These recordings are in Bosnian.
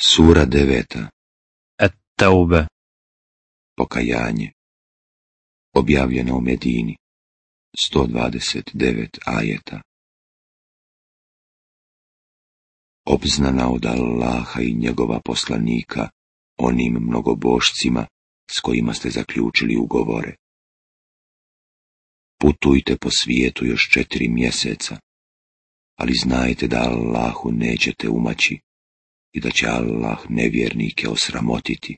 Sura 9. At-Tauba. Pokajanje. Objavljeno u Medini. 129 ajeta. Obznana od Allaha i njegova poslanika onim mnogobošcima s kojima ste zaključili ugovore. Putujte po svijetu još 4 mjeseca, ali znajte da Allahu nećete umaći i da će Allah nevjernike osramotiti.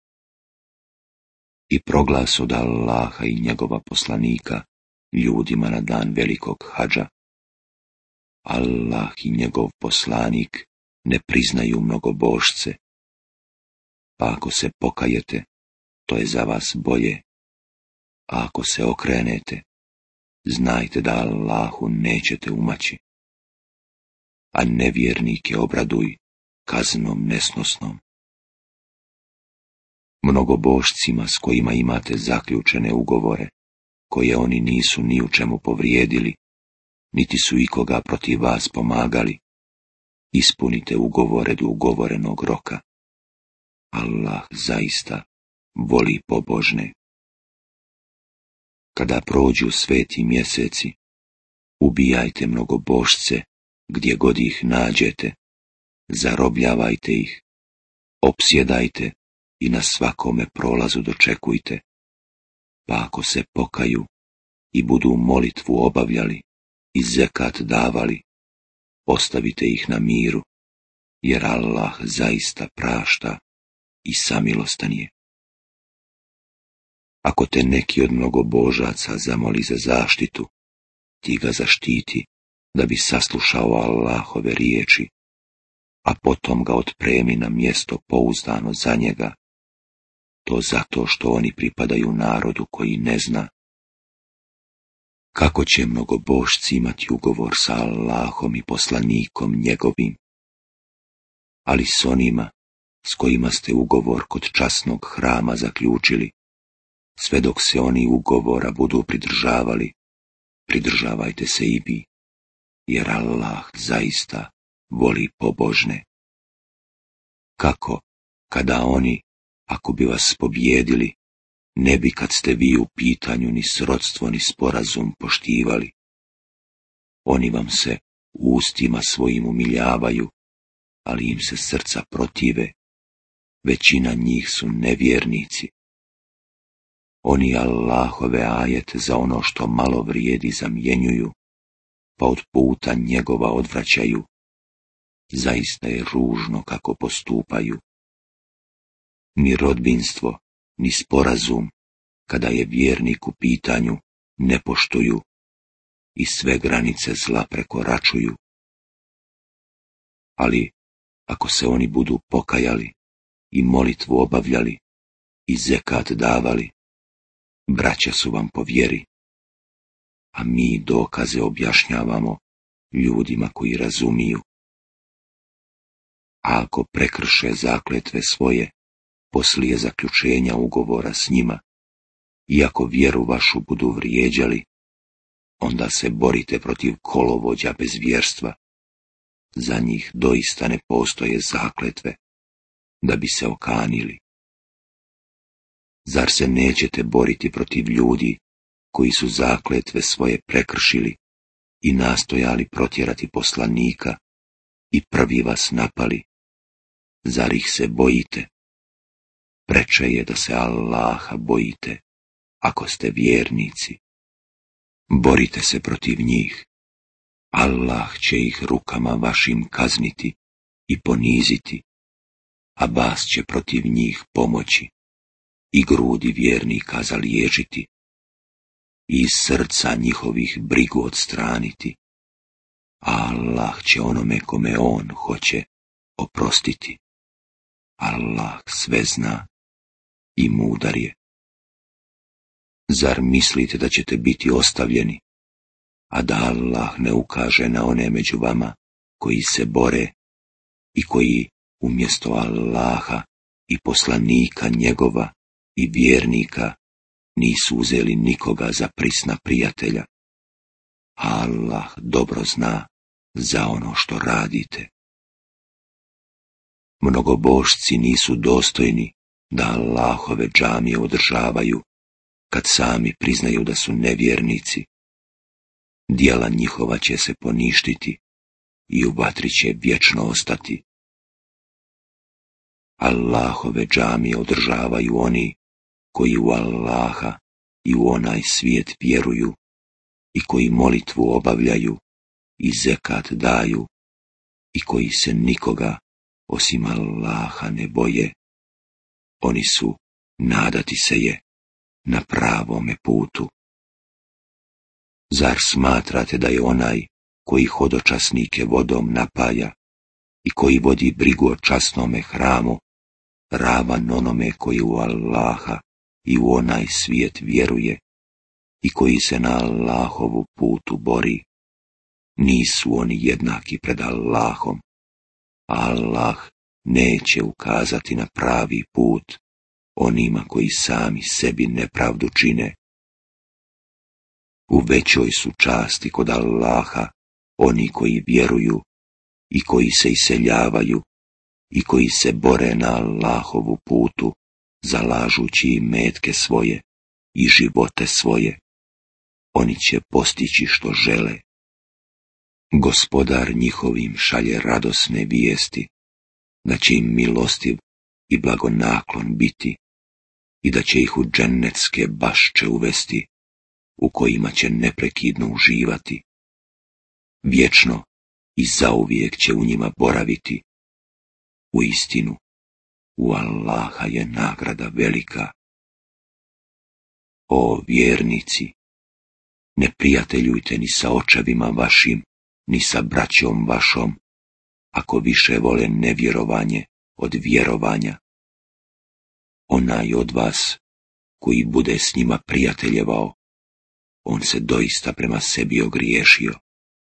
I proglas od Allaha i njegova poslanika ljudima na dan velikog hadža. Allah i njegov poslanik ne priznaju mnogobošce, pa ako se pokajete, to je za vas bolje, a ako se okrenete, znajte da Allahu nećete umaći, a nevjernike obraduj kaznom nesnosnom. Mnogobošcima s kojima imate zaključene ugovore, koje oni nisu ni u čemu povrijedili, niti su ikoga protiv vas pomagali, ispunite ugovore do ugovorenog roka. Allah zaista voli pobožne. Kada prođu sveti mjeseci, ubijajte mnogobošce gdje god ih nađete, zarobljavajte ih, opsjedajte i na svakome prolazu dočekujte, pa ako se pokaju i budu molitvu obavljali i zekat davali, ostavite ih na miru, jer Allah zaista prašta i samilostan je. Ako te neki od mnogobožaca zamoli za zaštitu, ti ga zaštiti da bi saslušao Allahove riječi, a potom ga otpremi na mjesto pouzdano za njega, to zato što oni pripadaju narodu koji ne zna. Kako će mnogobošci imati ugovor sa Allahom i poslanikom njegovim? Ali s onima s kojima ste ugovor kod časnog hrama zaključili, sve dok se oni ugovora budu pridržavali, pridržavajte se i vi, jer Allah zaista voli pobožne. Kako, kada oni, ako bi vas pobjedili, ne bi kad ste vi u pitanju ni srodstvo ni sporazum poštivali. Oni vam se ustima svojim umiljavaju, ali im se srca protive. Većina njih su nevjernici. Oni Allahove ajete za ono što malo vrijedi zamjenjuju, pa od puta njegova odvraćaju. Zaista je ružno kako postupaju. Ni rodbinstvo, ni sporazum, kada je vjernik u pitanju, ne poštuju i sve granice zla prekoračuju. Ali, ako se oni budu pokajali i molitvu obavljali i zekat davali, braća su vam po vjeri, a mi dokaze objašnjavamo ljudima koji razumiju. A ako prekrše zakletve svoje, poslije zaključenja ugovora s njima, i ako vjeru vašu budu vrijeđali, onda se borite protiv kolovođa bez vjerstva. Za njih doista ne postoje zakletve, da bi se okanili. Zar se nećete boriti protiv ljudi koji su zakletve svoje prekršili i nastojali protjerati poslanika i prvi vas napali? Zar ih se bojite? Preče je da se Allaha bojite, ako ste vjernici. Borite se protiv njih. Allah će ih rukama vašim kazniti i poniziti, a bas će protiv njih pomoći i grudi vjernika zaliječiti i iz srca njihovih brigu odstraniti, a Allah će onome kome on hoće oprostiti. Allah sve zna i mudar je. Zar mislite da ćete biti ostavljeni, a da Allah ne ukaže na one među vama koji se bore i koji umjesto Allaha i poslanika njegova i vjernika nisu uzeli nikoga za prisna prijatelja? Allah dobro zna za ono što radite. Mnogobožci nisu dostojni da Allahove džamije održavaju, kad sami priznaju da su nevjernici. Djela njihova će se poništiti i u vatri će vječno ostati. Allahove džamije održavaju oni koji u Allaha i u onaj svijet vjeruju i koji molitvu obavljaju i zekat daju i koji se nikoga osim Allaha ne boje. Oni su, nadati se je, na pravome putu. Zar smatrate da je onaj koji hodočasnike vodom napaja i koji vodi brigu o časnome hramu ravan onome koji u Allaha i u onaj svijet vjeruje i koji se na Allahovu putu bori? Nisu oni jednaki pred Allahom, a Allah neće ukazati na pravi put onima koji sami sebi nepravdu čine. U većoj su časti kod Allaha oni koji vjeruju i koji se iseljavaju i koji se bore na Allahovu putu, zalažući imetke svoje i živote svoje. Oni će postići što žele. Gospodar njihovim šalje radosne vijesti, da će im milostiv i blagonaklon biti i da će ih u džennetske bašče uvesti, u kojima će neprekidno uživati. Vječno i zauvijek će u njima boraviti. Uistinu, u Allaha je nagrada velika. O vjernici, ne prijateljujte ni sa očevima vašim, ni sa braćom vašom, ako više vole nevjerovanje od vjerovanja. Onaj od vas koji bude s njima prijateljevao, on se doista prema sebi ogriješio.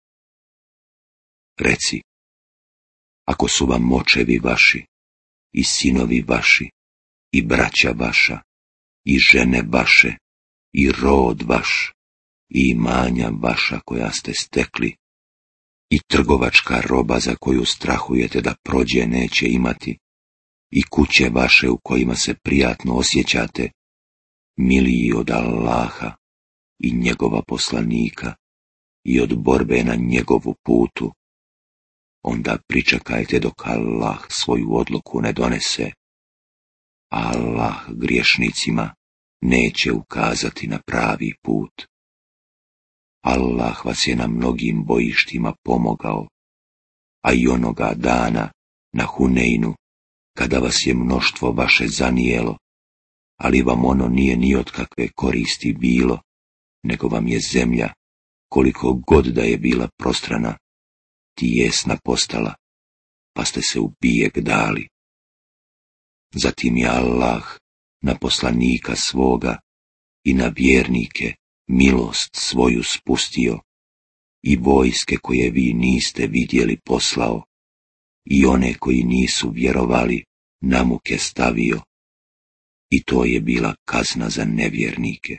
Reci, ako su vam očevi vaši, i sinovi vaši, i braća vaša, i žene vaše, i rod vaš, i imanja vaša koja ste stekli, i trgovačka roba za koju strahujete da prođe neće imati, i kuće vaše u kojima se prijatno osjećate, miliji od Allaha i njegova poslanika i od borbe na njegovu putu, onda pričekajte dok Allah svoju odluku ne donese. Allah griješnicima neće ukazati na pravi put. Allah vas je na mnogim bojištima pomogao, a i onoga dana na Hunejnu, kada vas je mnoštvo vaše zanijelo, ali vam ono nije ni od kakve koristi bilo, nego vam je zemlja, koliko god da je bila prostrana, tijesna postala, pa ste se u bijeg dali. Zatim je Allah na poslanika svoga i na vjernike milost svoju spustio i vojske koje vi niste vidjeli poslao i one koji nisu vjerovali na muke stavio, i to je bila kazna za nevjernike.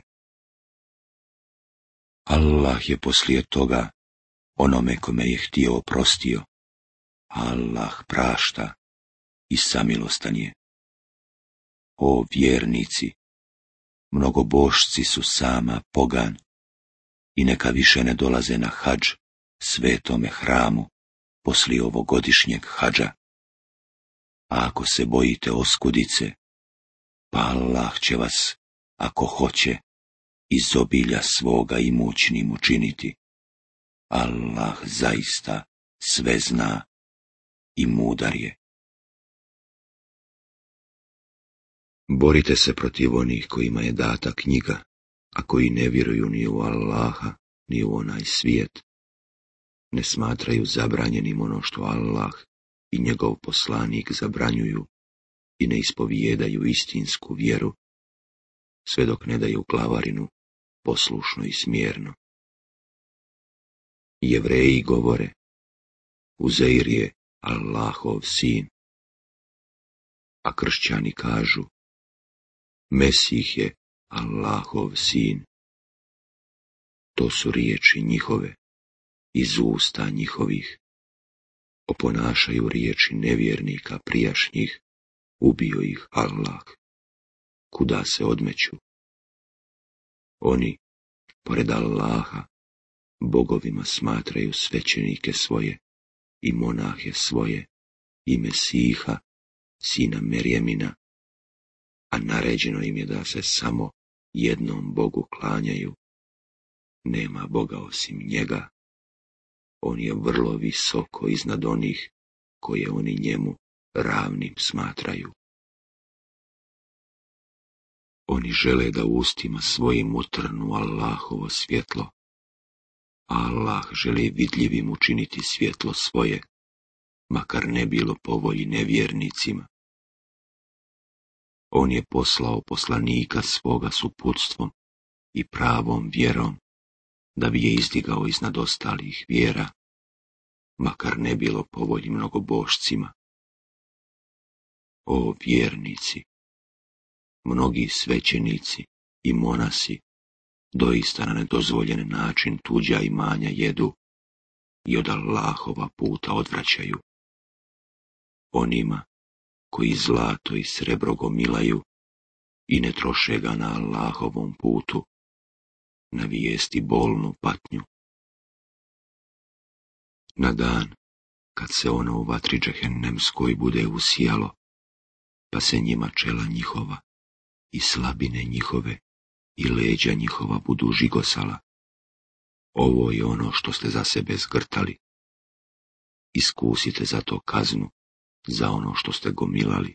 Allah je poslije toga onome kome je htio oprostio. Allah prašta i samilostan je. O vjernici, mnogobošci su sama pogan i neka više ne dolaze na hadž svetome hramu poslije ovogodišnjeg hadža. A ako se bojite oskudice, pa Allah će vas, ako hoće, iz obilja svoga imućnim učiniti. Allah zaista sve zna i mudar je. Borite se protiv onih kojima je data knjiga, a koji ne vjeruju ni u Allaha, ni u onaj svijet. Ne smatraju zabranjenim ono što Allah i njegov poslanik zabranjuju i ne ispovijedaju istinsku vjeru, sve dok ne daju glavarinu poslušno i smjerno. Jevreji govore, Uzeir je Allahov sin, a kršćani kažu, Mesih je Allahov sin. To su riječi njihove, iz usta njihovih. oponašaju riječi nevjernika prijašnjih, ubio ih Allah. Kuda se odmeću? Oni, pored Allaha, bogovima smatraju svećenike svoje i monahe svoje i Mesiha, sina Merjemina, a naređeno im je da se samo jednom Bogu klanjaju. Nema Boga osim njega. On je vrlo visoko iznad onih koje oni njemu ravnim smatraju. Oni žele da ustima svojim utrnu Allahovo svjetlo, a Allah želi vidljivim učiniti svjetlo svoje, makar ne bilo po volji nevjernicima. On je poslao poslanika svoga s uputstvom i pravom vjerom, da bi je izdigao iznad ostalih vjera, makar ne bilo po volji mnogobošcima. O vjernici, mnogi svećenici i monasi doista na nedozvoljen način tuđa imanja jedu i od Allahova puta odvraćaju. Onima koji zlato i srebro gomilaju i ne troše ga na Allahovom putu, navijesti bolnu patnju. Na dan, kad se ono u vatri džehennemskoj bude usijalo, pa se njima čela njihova i slabine njihove i leđa njihova budu žigosala. Ovo je ono što ste za sebe zgrtali. Iskusite za to kaznu, za ono što ste gomilali.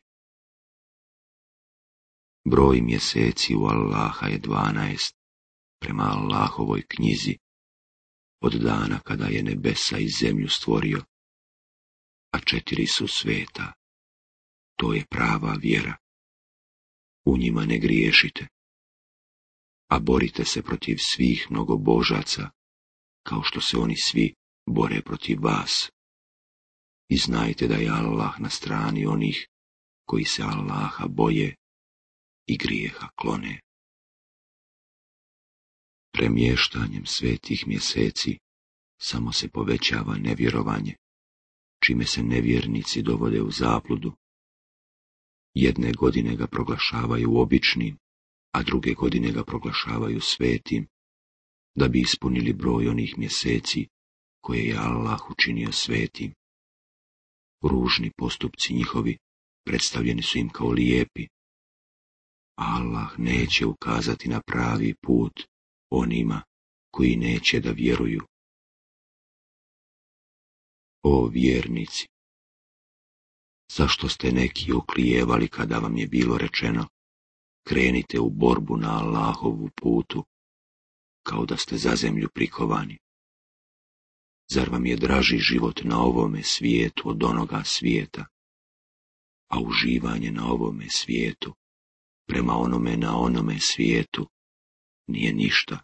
Broj mjeseci u Allaha je 12, prema Allahovoj knjizi, od dana kada je nebesa i zemlju stvorio, a 4 su sveta. To je prava vjera. U njima ne griješite, a borite se protiv svih mnogobožaca, kao što se oni svi bore protiv vas. I znajte da je Allah na strani onih koji se Allaha boje i grijeha klone. Premještanjem svetih mjeseci samo se povećava nevjerovanje, čime se nevjernici dovode u zabludu. Jedne godine ga proglašavaju običnim, a druge godine ga proglašavaju svetim, da bi ispunili broj onih mjeseci koje je Allah učinio svetim. Ružni postupci njihovi predstavljeni su im kao lijepi. Allah neće ukazati na pravi put onima koji neće da vjeruju. O vjernici, zašto ste neki oklijevali kada vam je bilo rečeno, krenite u borbu na Allahovu putu, kao da ste za zemlju prikovani? Zar vam je draži život na ovome svijetu od onoga svijeta, a uživanje na ovome svijetu, prema onome na onome svijetu, nije ništa?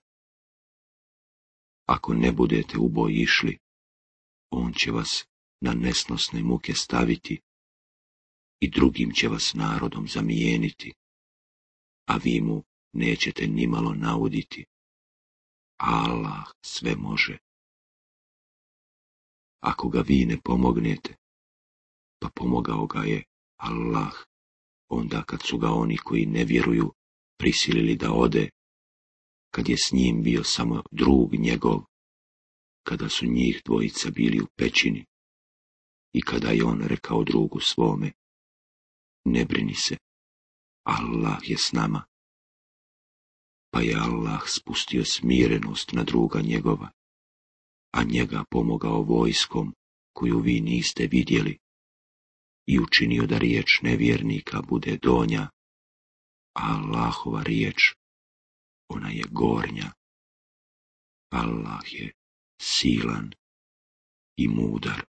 Ako ne budete u boj išli, on će vas na nesnosne muke staviti i drugim će vas narodom zamijeniti, a vi mu nećete nimalo nauditi. Allah sve može. Ako ga vi ne pomognete, pa pomogao ga je Allah, onda kad su ga oni koji ne vjeruju prisilili da ode, kad je s njim bio samo drug njegov, kada su njih dvojica bili u pećini i kada je on rekao drugu svome, ne brini se, Allah je s nama. Pa je Allah spustio smirenost na druga njegova, a njega pomogao vojskom koju vi niste vidjeli i učinio da riječ nevjernika bude donja, a Allahova riječ, ona je gornja. Allah je silan i mudar.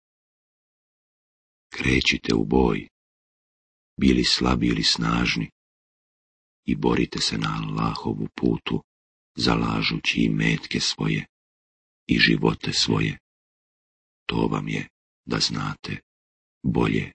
Krećite u boj, bili slabi ili snažni, i borite se na Allahovu putu, zalažući i metke svoje i živote svoje. To vam je, da znate, bolje.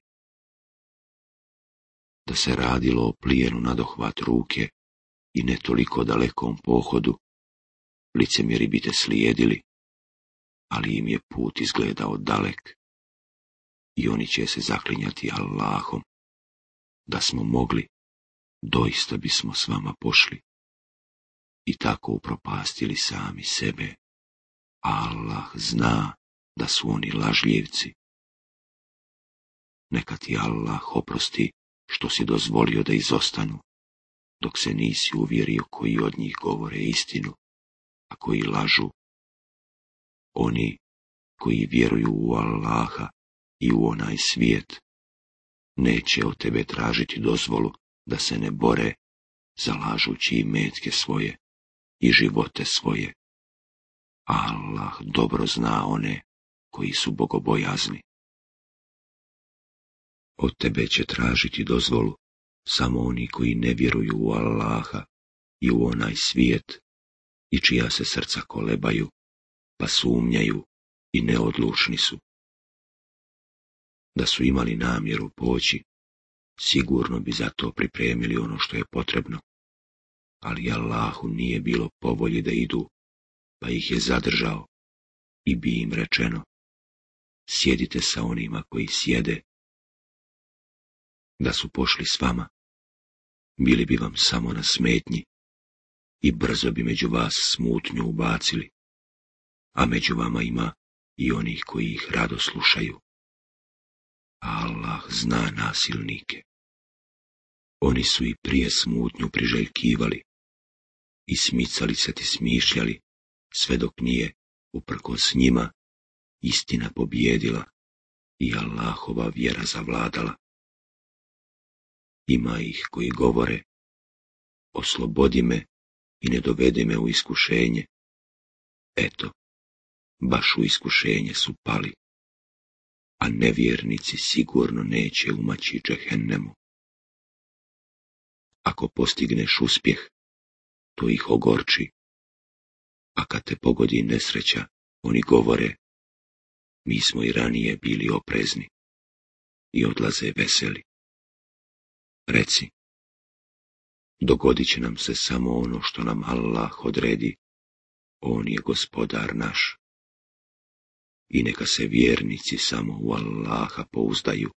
Da se radilo o plijenu na dohvat ruke i ne toliko dalekom pohodu, licemjeri bi te slijedili, ali im je put izgledao dalek. i oni će se zaklinjati Allahom. Da smo mogli, doista bismo s vama pošli i tako upropastili sami sebe. Allah zna da su oni lažljivci. Neka ti Allah oprosti što si dozvolio da izostanu, dok se nisi uvjerio koji od njih govore istinu, a koji lažu. Oni koji vjeruju u Allaha i u onaj svijet, neće od tebe tražiti dozvolu da se ne bore, zalažući imetke svoje i živote svoje. Allah dobro zna one koji su bogobojazni. Od tebe će tražiti dozvolu samo oni koji ne vjeruju u Allaha i u onaj svijet i čija se srca kolebaju, pa sumnjaju i neodlučni su. Da su imali namjeru poći, sigurno bi za to pripremili ono što je potrebno, ali Allahu nije bilo po volji da idu, pa ih je zadržao i bi im rečeno: sjedite sa onima koji sjede. Da su pošli s vama, bili bi vam samo na smetnji i brzo bi među vas smutnju ubacili, a među vama ima i onih koji ih rado slušaju. Allah zna nasilnike. Oni su i prije smutnju priželjkivali i smicali se ti smišljali, sve dok nije, uprkos njima, istina pobjedila i Allahova vjera zavladala. Ima ih koji govore: oslobodi me i ne dovedi me u iskušenje. Eto, baš u iskušenje su pali, a nevjernici sigurno neće umaći džehennemu. Ako postigneš uspjeh, to ih ogorči, a kad te pogodi nesreća, oni govore: mi smo i ranije bili oprezni, i odlaze veseli. Reci: dogodit će nam se samo ono što nam Allah odredi, on je gospodar naš. I neka se vjernici samo u Allaha pouzdaju.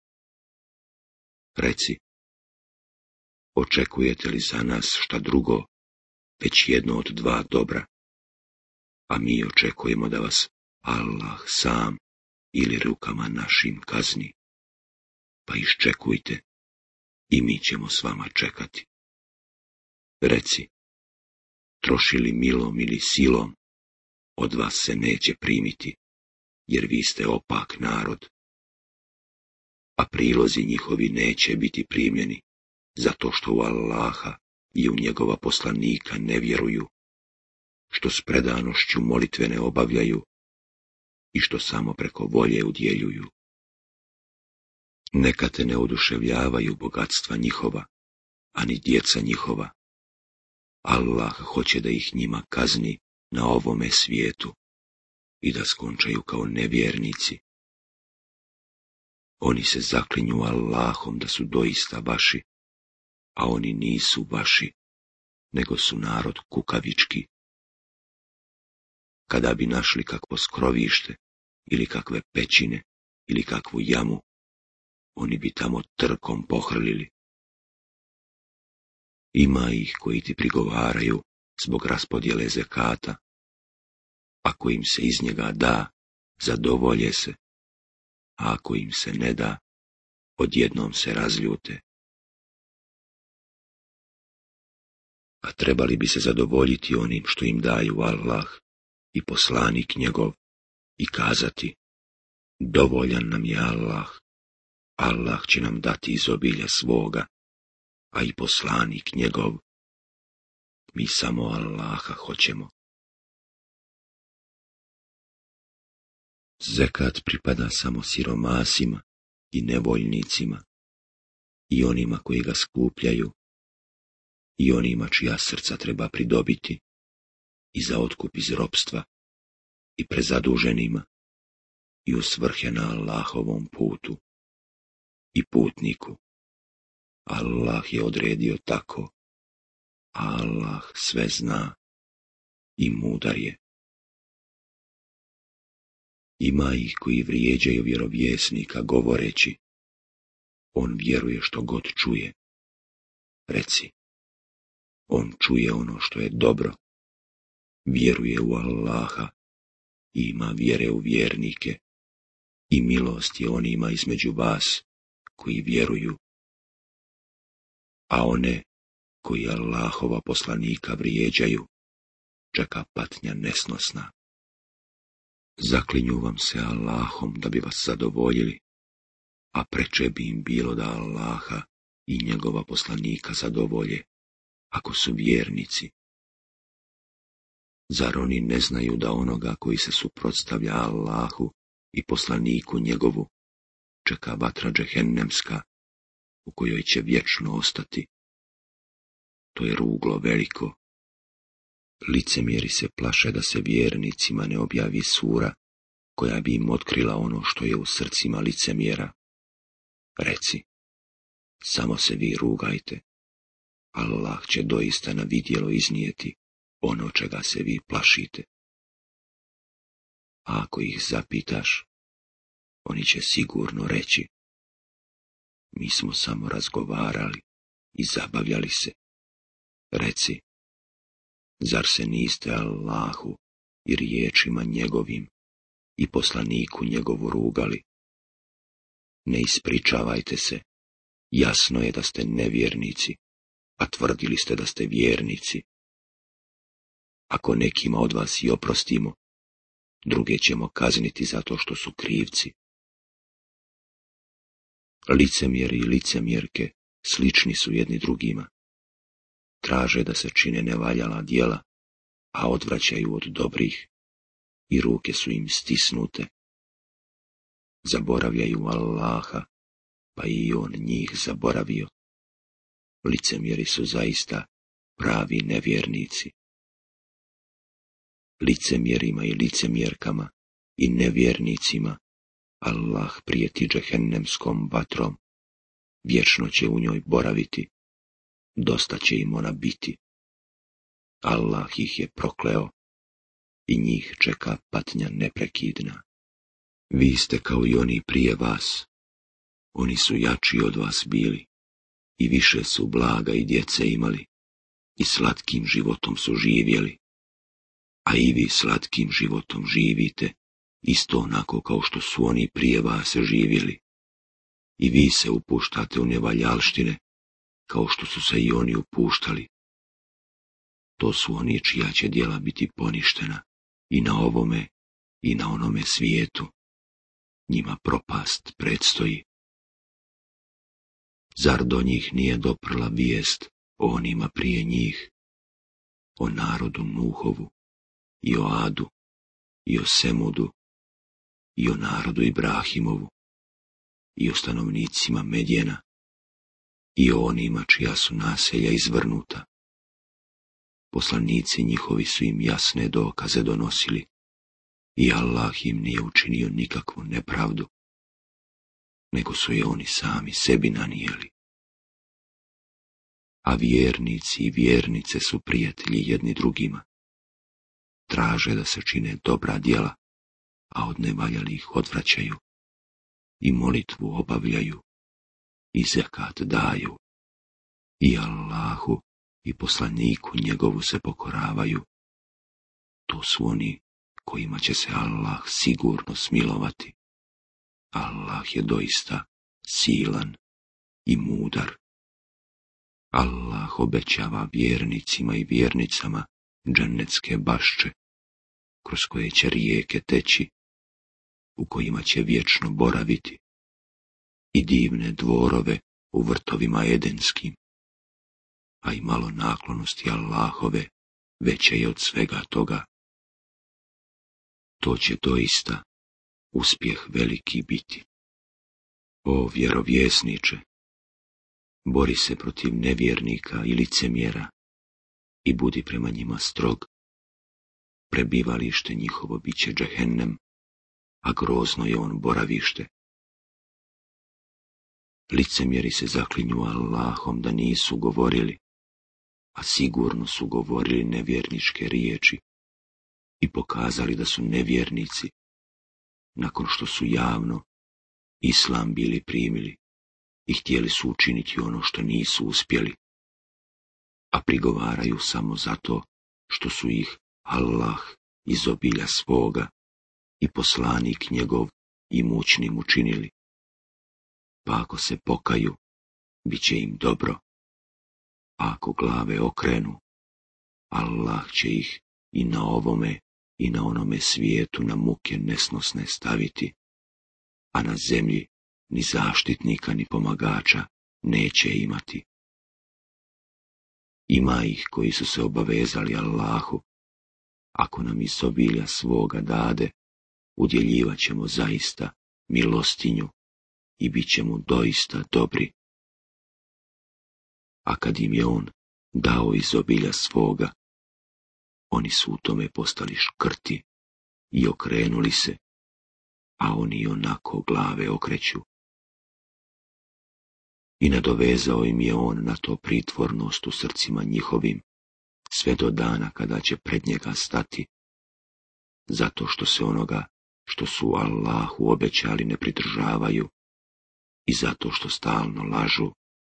Reci: očekujete li za nas šta drugo, već jedno od dva dobra, a mi očekujemo da vas Allah sam ili rukama našim kazni, pa iščekujte i mi ćemo s vama čekati. Reci: trošili milom ili silom, od vas se neće primiti, jer vi ste opak narod. A prilozi njihovi neće biti primljeni, zato što u Allaha i u njegova poslanika ne vjeruju, što s predanošću molitve ne obavljaju i što samo preko volje udjeljuju. Neka te ne oduševljavaju bogatstva njihova, ani djeca njihova. Allah hoće da ih njima kazni na ovome svijetu i da skončaju kao nevjernici. Oni se zaklinju Allahom da su doista vaši, a oni nisu vaši, nego su narod kukavički. Kada bi našli kakvo skrovište, ili kakve pećine, ili kakvu jamu, oni bi tamo trkom pohrlili. Ima ih koji ti prigovaraju zbog raspodjele zekata. Ako im se iz njega da, zadovolje se, a ako im se ne da, odjednom se razljute. A trebali bi se zadovoljiti onim što im daju Allah i poslanik njegov i kazati: dovoljan nam je Allah, Allah će nam dati iz obilja svoga, a i poslanik njegov. Mi samo Allaha hoćemo. Zekat pripada samo siromasima i nevoljnicima, i onima koji ga skupljaju, i onima čija srca treba pridobiti, i za otkup iz ropstva, i prezaduženima, i u svrhe na Allahovom putu, i putniku. Allah je odredio tako, a Allah sve zna i mudar je. Ima ih koji vrijeđaju vjerovjesnika govoreći, on vjeruje što god čuje. Reci, on čuje ono što je dobro, vjeruje u Allaha, ima vjere u vjernike i milost je onima između vas koji vjeruju. A one koji Allahova poslanika vrijeđaju, čeka patnja nesnosna. Zaklinju vam se Allahom da bi vas zadovoljili, a preče bi im bilo da Allaha i njegova poslanika zadovolje, ako su vjernici. Zar oni ne znaju da onoga koji se suprotstavlja Allahu i poslaniku njegovu, čeka vatra džehennemska, u kojoj će vječno ostati? To je ruglo veliko. Licemjeri se plaše da se vjernicima ne objavi sura, koja bi im otkrila ono što je u srcima licemjera. Reci, samo se vi rugajte. Allah će doista na vidjelo iznijeti ono čega se vi plašite. A ako ih zapitaš, oni će sigurno reći, mi smo samo razgovarali i zabavljali se. Reci, zar se niste Allahu i riječima njegovim i poslaniku njegovu rugali? Ne ispričavajte se, jasno je da ste nevjernici, a tvrdili ste da ste vjernici. Ako nekima od vas i oprostimo, druge ćemo kazniti zato što su krivci. Licemjeri i licemjerke slični su jedni drugima. Traže da se čine nevaljala djela, a odvraćaju od dobrih, i ruke su im stisnute. Zaboravljaju Allaha, pa i on njih zaboravio. Licemjeri su zaista pravi nevjernici. Licemjerima i licemjerkama i nevjernicima Allah prijeti džehennemskom vatrom, vječno će u njoj boraviti, dosta će im ona biti. Allah ih je prokleo i njih čeka patnja neprekidna. Vi ste kao i oni prije vas, oni su jači od vas bili i više su blaga i djece imali i slatkim životom su živjeli, a i vi slatkim životom živite, isto onako kao što su oni prije vas živjeli. I vi se upuštate u nevaljalštine, kao što su se i oni upuštali. To su oni čija će djela biti poništena, i na ovome, i na onome svijetu. Njima propast predstoji. Zar do njih nije doprla vijest o onima prije njih, o narodu Nuhovu, i o Adu, i o Semudu, i o narodu Ibrahimovu, i o stanovnicima Medjena, i o onima čija su naselja izvrnuta. Poslanici njihovi su im jasne dokaze donosili, i Allah im nije učinio nikakvu nepravdu, nego su je oni sami sebi nanijeli. A vjernici i vjernice su prijatelji jedni drugima. Traže da se čine dobra djela, a od nevaljalih odvraćaju, i molitvu obavljaju, i zekat daju, i Allahu i poslaniku njegovu se pokoravaju. To su oni kojima će se Allah sigurno smilovati. Allah je doista silan i mudar. Allah obećava vjernicima i vjernicama džennetske bašče, kroz koje će rijeke teći, u kojima će vječno boraviti, i divne dvorove u vrtovima edenskim, a i malo naklonosti Allahove veće je od svega toga. To će doista uspjeh veliki biti. O vjerovjesniče, bori se protiv nevjernika i licemjera i budi prema njima strog. Prebivalište njihovo bit će džehennem, a grozno je on boravište. Licemjeri se zaklinju Allahom da nisu govorili, a sigurno su govorili nevjerničke riječi i pokazali da su nevjernici, nakon što su javno islam bili primili i htjeli su učiniti ono što nisu uspjeli, a prigovaraju samo zato što su ih Allah iz obilja svoga i poslanik njegov imućnim učinili. Pa ako se pokaju, bit će im dobro, a ako glave okrenu, Allah će ih i na ovome i na onome svijetu na muke nesnosne staviti, a na zemlji ni zaštitnika ni pomagača neće imati. Ima ih koji su se obavezali Allahu, ako nam iz obilja svoga dade, udjeljivat ćemo zaista milostinju i bit ćemo doista dobri. A kad im je on dao iz obilja svoga, oni su u tome postali škrti i okrenuli se, a oni onako glave okreću. I nadovezao im je on na to pritvornost u srcima njihovim, sve do dana kada će pred njega stati, zato što se onoga što su Allahu obećali ne pridržavaju i zato što stalno lažu.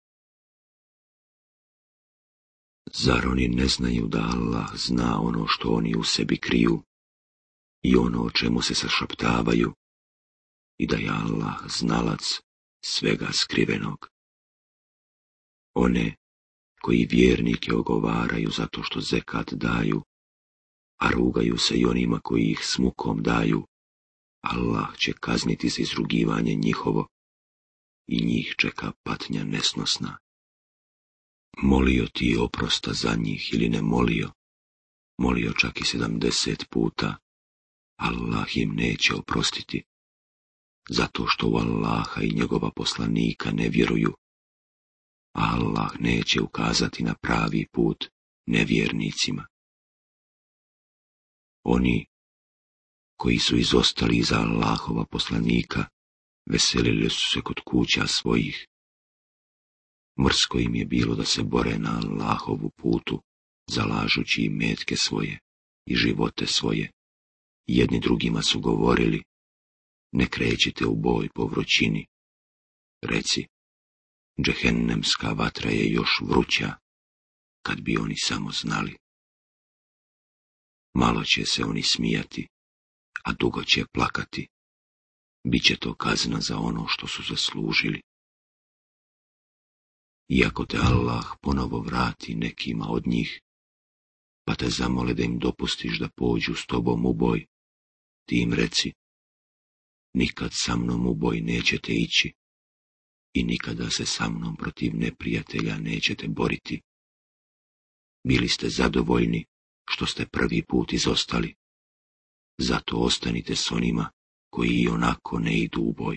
Zar oni ne znaju da Allah zna ono što oni u sebi kriju i ono o čemu se sašaptavaju i da je Allah znalac svega skrivenog? One koji vjernike ogovaraju zato što zekat daju, a rugaju se i onima koji ih s mukom daju, Allah će kazniti za izrugivanje njihovo i njih čeka patnja nesnosna. Molio ti oprosta za njih ili ne molio, molio čak i 70 puta, Allah im neće oprostiti, zato što u Allaha i njegova poslanika ne vjeruju, a Allah neće ukazati na pravi put nevjernicima. Oni koji su izostali iza Allahova poslanika, veselili su se kod kuća svojih. Mrsko im je bilo da se bore na Allahovu putu, zalažući imetke svoje i živote svoje. Jedni drugima su govorili, ne krećite u boj po vrućini. Reci, džehennemska vatra je još vruća, kad bi oni samo znali. Malo će se oni smijati, a dugo će plakati. Biće to kazna za ono što su zaslužili. Iako te Allah ponovo vrati nekima od njih, pa te zamole da im dopustiš da pođu s tobom u boj, ti im reci, nikad sa mnom u boj nećete ići i nikada se sa mnom protiv neprijatelja nećete boriti. Bili ste zadovoljni što ste prvi put izostali, zato ostanite s onima koji i onako ne idu u boj.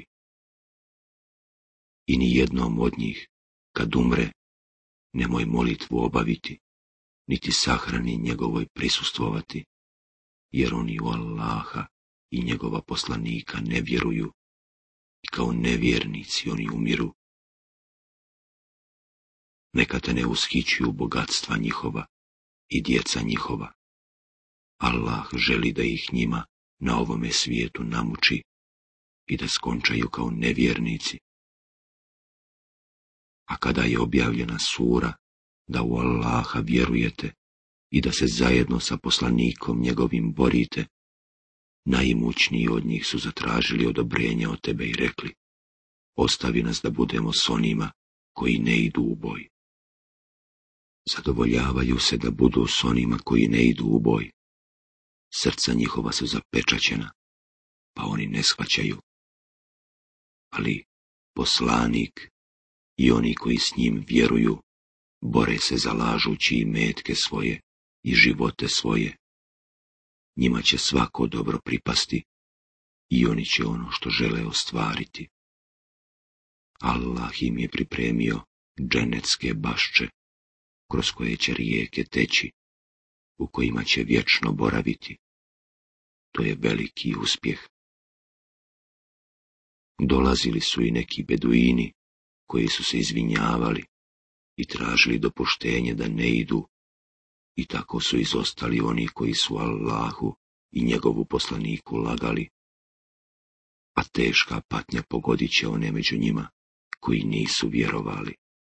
I ni jednom od njih, kad umre, nemoj molitvu obaviti, niti sahrani njegovoj prisustvovati, jer oni u Allaha i njegova poslanika ne vjeruju, i kao nevjernici oni umiru. Neka te ne ushićuju bogatstva njihova i djeca njihova. Allah želi da ih njima na ovome svijetu namuči i da skončaju kao nevjernici. A kada je objavljena sura da u Allaha vjerujete i da se zajedno sa poslanikom njegovim borite, najimućniji od njih su zatražili odobrenje od tebe i rekli, ostavi nas da budemo s onima koji ne idu u boj. Zadovoljavaju se da budu s onima koji ne idu u boj. Srca njihova su zapečaćena, pa oni ne shvaćaju. Ali poslanik i oni koji s njim vjeruju, bore se zalažući imetke svoje i živote svoje. Njima će svako dobro pripasti i oni će ono što žele ostvariti. Allah im je pripremio dženecke bašče, kroz koje će rijeke teći, u kojima će vječno boraviti. To je veliki uspjeh. Dolazili su i neki beduini koji su se izvinjavali i tražili dopuštenje da ne idu, i tako su izostali oni koji su Allahu i njegovu poslaniku lagali. a teška patnja pogodit će one među njima koji nisu vjerovali.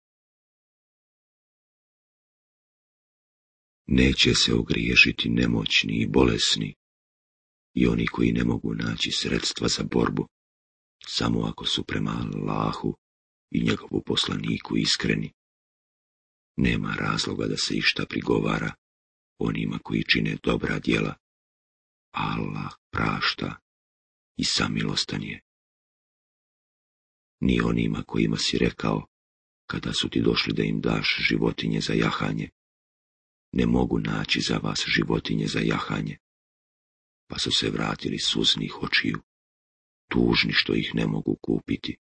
Neće se ogriješiti nemoćni i bolesni i oni koji ne mogu naći sredstva za borbu, samo ako su prema Allahu i njegovu poslaniku iskreni. Nema razloga da se išta prigovara onima koji čine dobra djela. Allah prašta i samilostan je. Ni onima kojima si rekao, kada su ti došli da im daš životinje za jahanje, ne mogu naći za vas životinje za jahanje, pa su se vratili suznih očiju, tužni što ih ne mogu kupiti.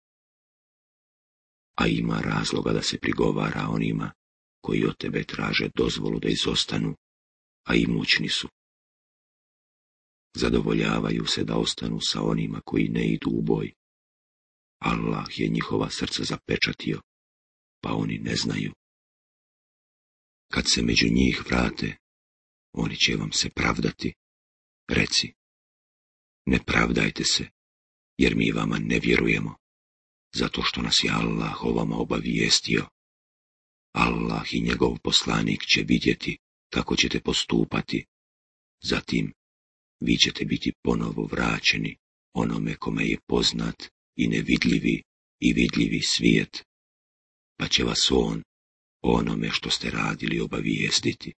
A ima razloga da se prigovara onima koji od tebe traže dozvolu da izostanu, a imućni su. Zadovoljavaju se da ostanu sa onima koji ne idu u boj. Allah je njihova srca zapečatio, pa oni ne znaju. Kad se među njih vrate, oni će vam se pravdati. Reci, ne pravdajte se, jer mi vama ne vjerujemo, zato što nas je Allah o vama obavijestio. Allah i njegov poslanik će vidjeti kako ćete postupati. Zatim, vi ćete biti ponovo vraćeni onome kome je poznat i nevidljivi i vidljivi svijet, pa će vas on o onome što ste radili obavijestiti.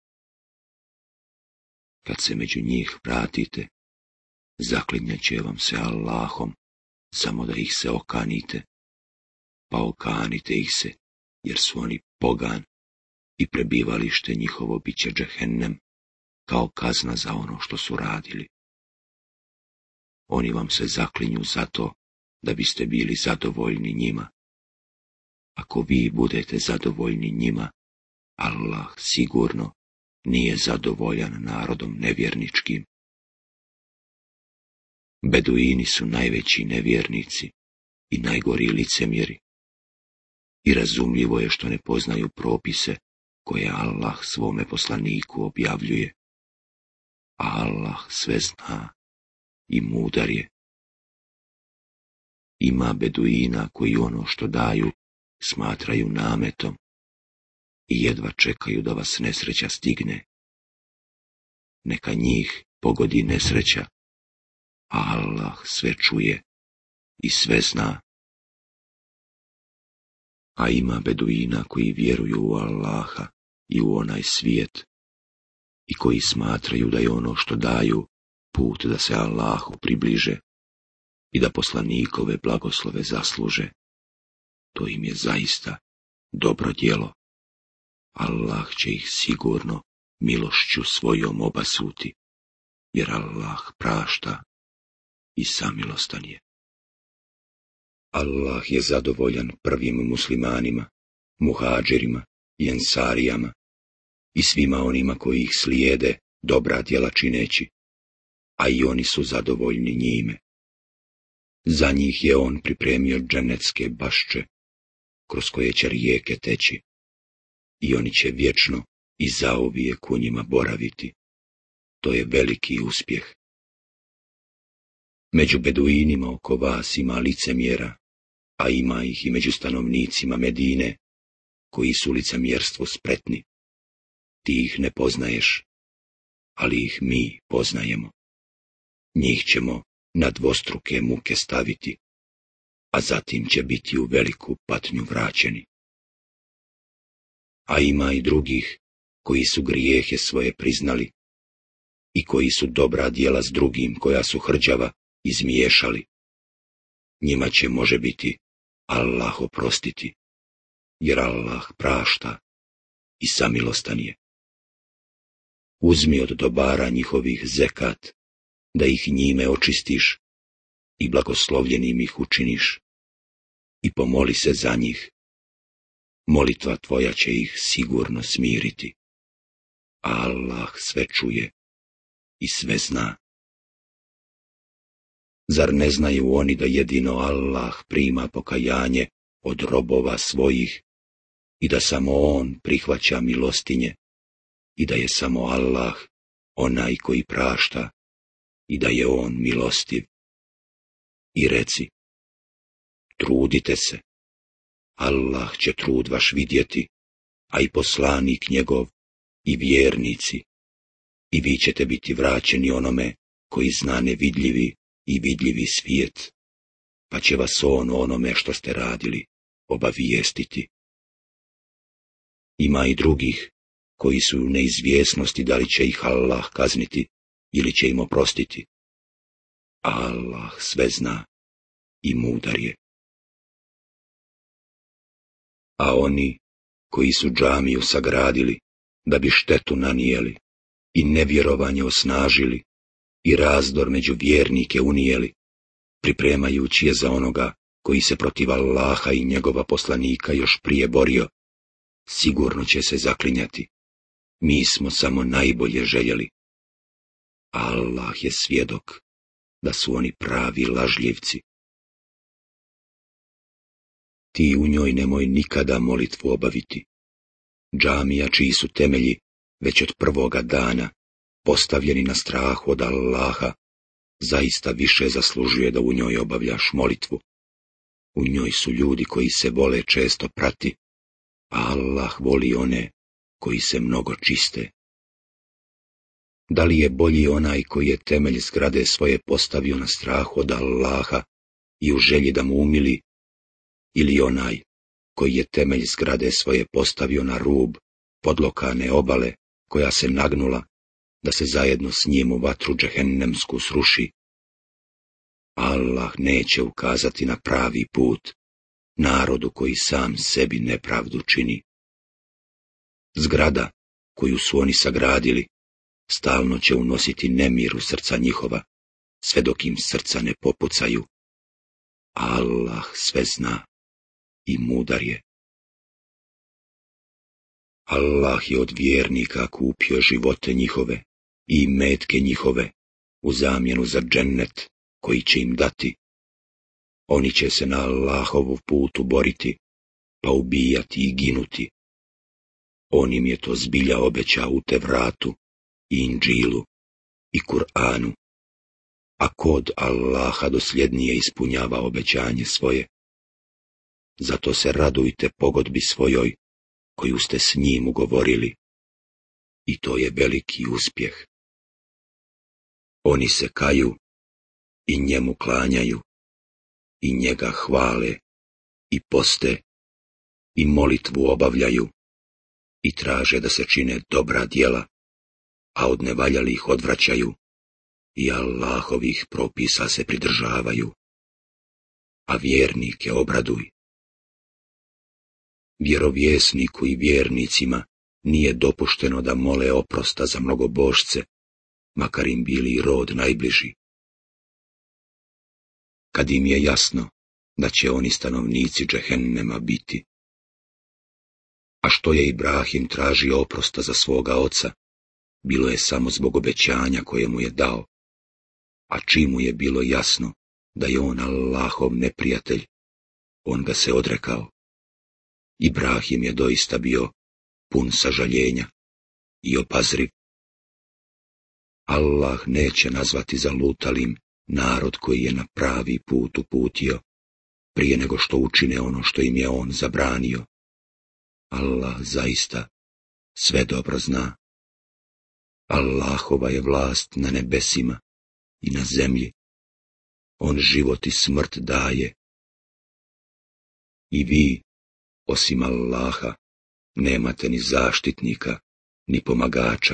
Kad se među njih vratite, zaklinjat će vam se Allahom, samo da ih se okanite, pa okanite ih se, jer su oni pogan i prebivalište njihovo bit će džehennem, kao kazna za ono što su radili. Oni vam se zaklinju zato da biste bili zadovoljni njima. Ako vi budete zadovoljni njima, Allah sigurno nije zadovoljan narodom nevjerničkim. Beduini su najveći nevjernici i najgori licemjeri. I razumljivo je što ne poznaju propise koje Allah svome poslaniku objavljuje. A Allah sve zna i mudar je. Ima beduina koji ono što daju smatraju nametom i jedva čekaju da vas nesreća stigne. Neka njih pogodi nesreća, a Allah sve čuje i sve zna. A ima beduina koji vjeruju u Allaha i u onaj svijet i koji smatraju da je ono što daju put da se Allahu približe i da poslanikove blagoslove zasluže. To im je zaista dobro djelo. Allah će ih sigurno milošću svojom obasuti, jer Allah prašta i samilostan je. Allah je zadovoljan prvim muslimanima, muhadžirima i ensarijama i svima onima koji ih slijede dobra djela čineći, a i oni su zadovoljni njime. Za njih je on pripremio dženecke bašče, kroz koje će rijeke teći, i oni će vječno i zauvijek u njima boraviti. To je veliki uspjeh. Među beduinima oko vas ima licemjera, a ima ih i među stanovnicima Medine, koji su licemjerstvo spretni. Ti ih ne poznaješ, ali ih mi poznajemo. Njih ćemo na dvostruke muke staviti, a zatim će biti u veliku patnju vraćeni. A ima i drugih koji su grijehe svoje priznali i koji su dobra djela s drugim koja su hrđava izmiješali. Njima će može biti Allah oprostiti, jer Allah prašta i samilostan je. Uzmi od dobara njihovih zekat, da ih njime očistiš i blagoslovljenim ih učiniš, i pomoli se za njih. Molitva tvoja će ih sigurno smiriti. Allah sve čuje i sve zna. Zar ne znaju oni da jedino Allah prima pokajanje od robova svojih i da samo on prihvaća milostinje i da je samo Allah onaj koji prašta i da je on milostiv? i reci: trudite se, Allah će trud vaš vidjeti, a i poslanik njegov, i vjernici, i vi ćete biti vraćeni onome koji zna nevidljivi i vidljivi svijet, pa će vas on o onome što ste radili obavijestiti. Ima i drugih koji su u neizvjesnosti da li će ih Allah kazniti ili će im oprostiti. Allah sve zna i mudar je. A oni koji su džamiju sagradili da bi štetu nanijeli i nevjerovanje osnažili i razdor među vjernike unijeli, pripremajući je za onoga koji se protiv Allaha i njegova poslanika još prije borio, sigurno će se zaklinjati: mi smo samo najbolje željeli. Allah je svjedok da su oni pravi lažljivci. Ti u njoj nemoj nikada molitvu obaviti. Džamija čiji su temelji već od prvoga dana postavljeni na strahu od Allaha, zaista više zaslužuje da u njoj obavljaš molitvu. U njoj su ljudi koji se vole često prati, a Allah voli one koji se mnogo čiste. Da li je bolji onaj koji je temelj zgrade svoje postavio na strahu od Allaha i u želji da mu umili, ili onaj koji je temelj zgrade svoje postavio na rub podlokane obale koja se nagnula da se zajedno s njim u vatru džehennemsku sruši? Allah neće ukazati na pravi put narodu koji sam sebi nepravdu čini. Zgrada koju su oni sagradili stalno će unositi nemir u srca njihova, sve dok im srca ne popucaju. Allah sve zna i mudar je. Allah je od vjernika kupio živote njihove i imetke njihove u zamjenu za džennet koji će im dati. Oni će se na Allahovu putu boriti, pa ubijati i ginuti. On im je to zbilja obećao u Tevratu i Inđilu i Kur'anu, a kod Allaha dosljednije ispunjava obećanje svoje. Zato se radujte pogodbi svojoj koju ste s njim ugovorili, i to je veliki uspjeh. Oni se kaju i njemu klanjaju, i njega hvale, i poste, i molitvu obavljaju, i traže da se čine dobra djela, a od nevaljalih odvraćaju, i Allahovih propisa se pridržavaju. A vjernike obraduj. Vjerovjesniku i vjernicima nije dopušteno da mole oprosta za mnogobožce, makar im bili i rod najbliži. Kad im je jasno da će oni stanovnici džehennema biti. A što je Ibrahim tražio oprosta za svoga oca, bilo je samo zbog obećanja koje mu je dao, a čim mu je bilo jasno da je on Allahov neprijatelj, on ga se odrekao. Ibrahim je doista bio pun sažaljenja i obazriv. Allah neće nazvati zalutalim narod koji je na pravi put uputio, prije nego što učine ono što im je on zabranio. Allah zaista sve dobro zna. Allahova je vlast na nebesima i na zemlji. On život i smrt daje. I vi, osim Allaha, nemate ni zaštitnika, ni pomagača.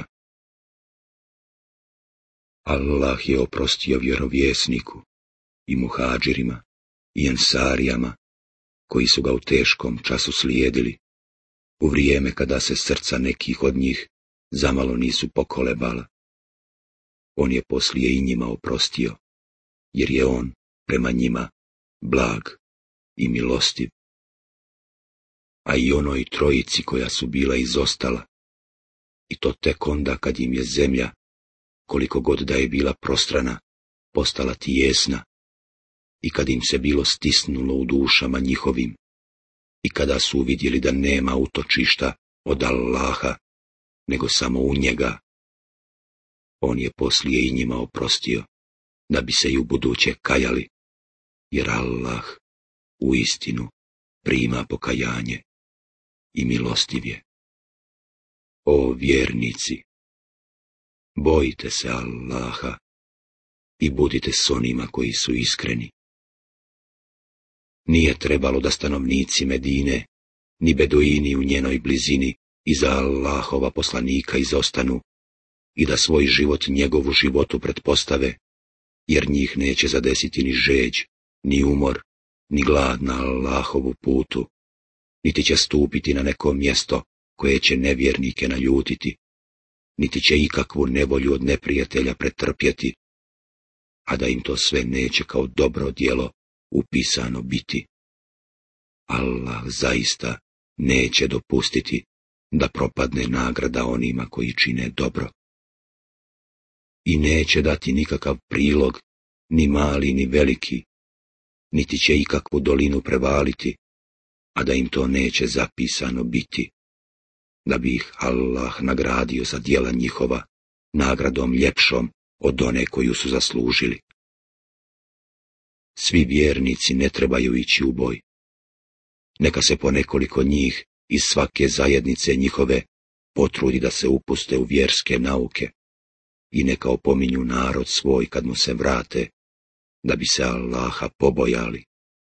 Allah je oprostio vjerovjesniku i muhadžirima i ensarijama, koji su ga u teškom času slijedili, u vrijeme kada se srca nekih od njih zamalo nisu pokolebala. On je poslije i njima oprostio, jer je on prema njima blag i milostiv. A i onoj trojici koja su bila izostala, i to tek onda kad im je zemlja, koliko god da je bila prostrana, postala tijesna, i kad im se bilo stisnulo u dušama njihovim, i kada su uvidjeli da nema utočišta od Allaha, nego samo u njega, on je poslije i njima oprostio, da bi se i ubuduće kajali jer Allah uistinu prima pokajanje i milostiv je. O vjernici, bojite se Allaha i budite s onima koji su iskreni. Nije trebalo da stanovnici Medine, ni beduini u njenoj blizini iza Allahova poslanika izostanu i da svoj život njegovu životu pretpostave, jer njih neće zadesiti ni žeđ, ni umor, ni glad na Allahovu putu, niti će stupiti na neko mjesto koje će nevjernike naljutiti, niti će ikakvu nevolju od neprijatelja pretrpjeti, a da im to sve neće kao dobro djelo upisano biti. Allah zaista neće dopustiti da propadne nagrada onima koji čine dobro. I neće dati nikakav prilog, ni mali ni veliki, niti će ikakvu dolinu prevaliti, a da im to neće zapisano biti, da bi ih Allah nagradio za djela njihova nagradom ljepšom od one koju su zaslužili. Svi vjernici ne trebaju ići u boj. Neka se po nekoliko njih iz svake zajednice njihove potrudi da se upuste u vjerske nauke i neka opominju narod svoj kad mu se vrate, da bi se Allaha pobojali.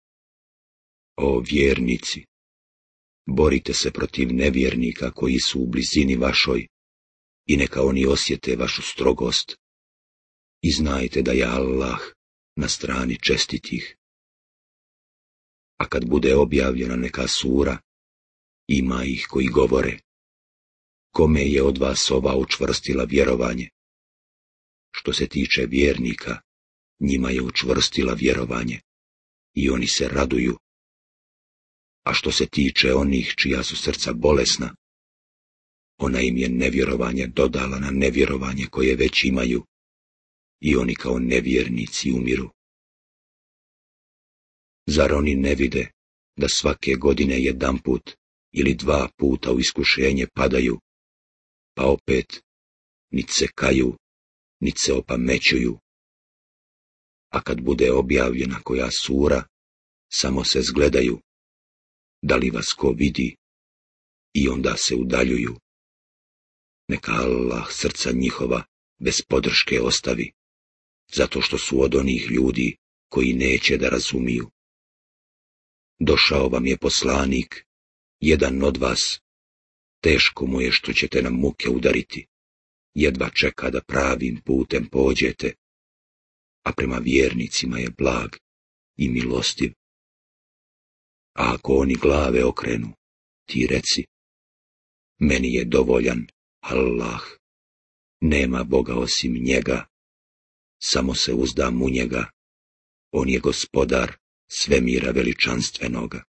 O vjernici, borite se protiv nevjernika koji su u blizini vašoj i neka oni osjete vašu strogost. I znajte da je Allah na strani čestitih. A kad bude objavljena neka sura, ima ih koji govore: kome je od vas ova učvrstila vjerovanje? Što se tiče vjernika, njima je učvrstila vjerovanje i oni se raduju. A što se tiče onih čija su srca bolesna, ona im je nevjerovanje dodala na nevjerovanje koje već imaju i oni kao nevjernici umiru. Zar oni ne vide da svake godine jedanput ili 2 puta u iskušenje padaju, pa opet nit se kaju, nit se opamećuju? A kad bude objavljena koja sura, samo se zgledaju, da li vas ko vidi, i onda se udaljuju. Neka Allah srca njihova bez podrške ostavi, zato što su od onih ljudi koji neće da razumiju. Došao vam je poslanik, jedan od vas, teško mu je što ćete nam muke udariti, jedva čeka da pravim putem pođete, a prema vjernicima je blag i milostiv. A ako oni glave okrenu, ti reci: meni je dovoljan Allah, nema Boga osim njega, samo se uzdam u njega, on je gospodar svemira veličanstvenoga.